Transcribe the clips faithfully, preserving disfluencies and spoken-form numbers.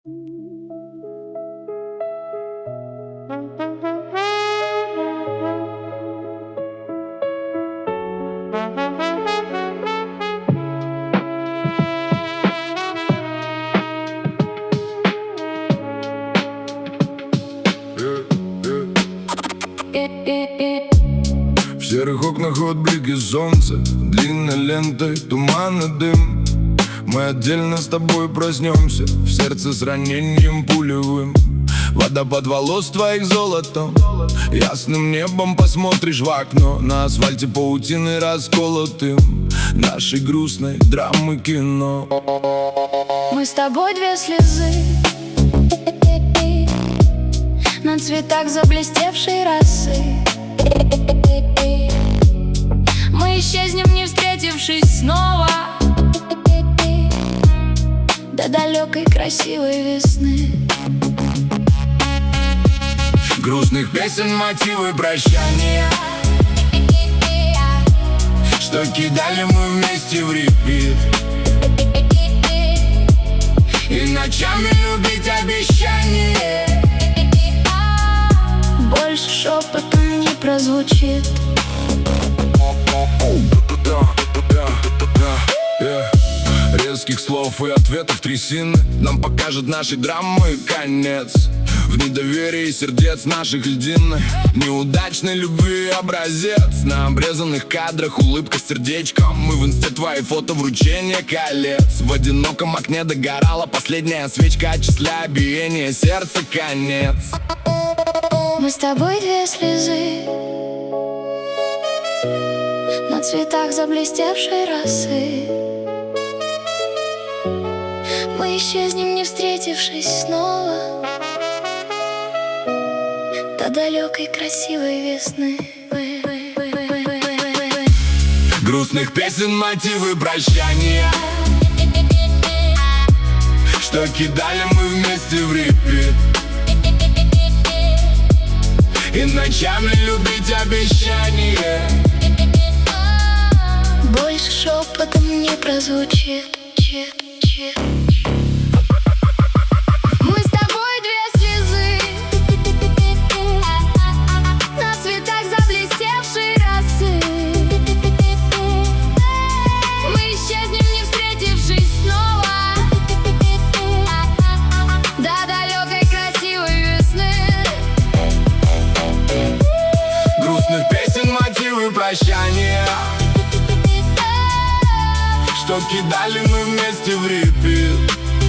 В серых окнах отблики солнца, длинной лентой туман и дым. Мы отдельно с тобой проснемся, в сердце с ранением пулевым. Водопад волос твоих золотом, ясным небом посмотришь в окно. На асфальте паутины расколотым нашей грустной драмы кино. Мы с тобой две слезы на цветах заблестевшей росы. Мы исчезнем, не встретившись снова, до далекой красивой весны. Грустных песен мотивы прощания, что кидали мы вместе в репит. И ночами любить обещание больше шепотом не прозвучит. Резких слов и ответов трясины нам покажет нашей драмы конец. В недоверии сердец наших льдины, неудачной любви образец. На обрезанных кадрах улыбка с сердечком. Мы в инсте твои фото, вручение колец. В одиноком окне догорала последняя свечка, отчисляя биение сердца конец. Мы с тобой две слезы на цветах заблестевшей росы. Мы исчезнем, не встретившись снова, до далекой красивой весны. Грустных песен мотивы прощания, что кидали мы вместе в репит. И ночами любить обещание больше шепотом не прозвучит. Мы с тобой две слезы на цветах заблестевшей росы. Мы исчезнем, не встретившись снова, до далекой красивой весны. Грустных песен мотивы прощания, что кидали мы вместе в репит.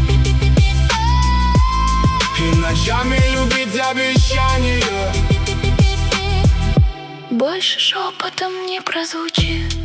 И ночами любить обещание больше шепотом не прозвучит.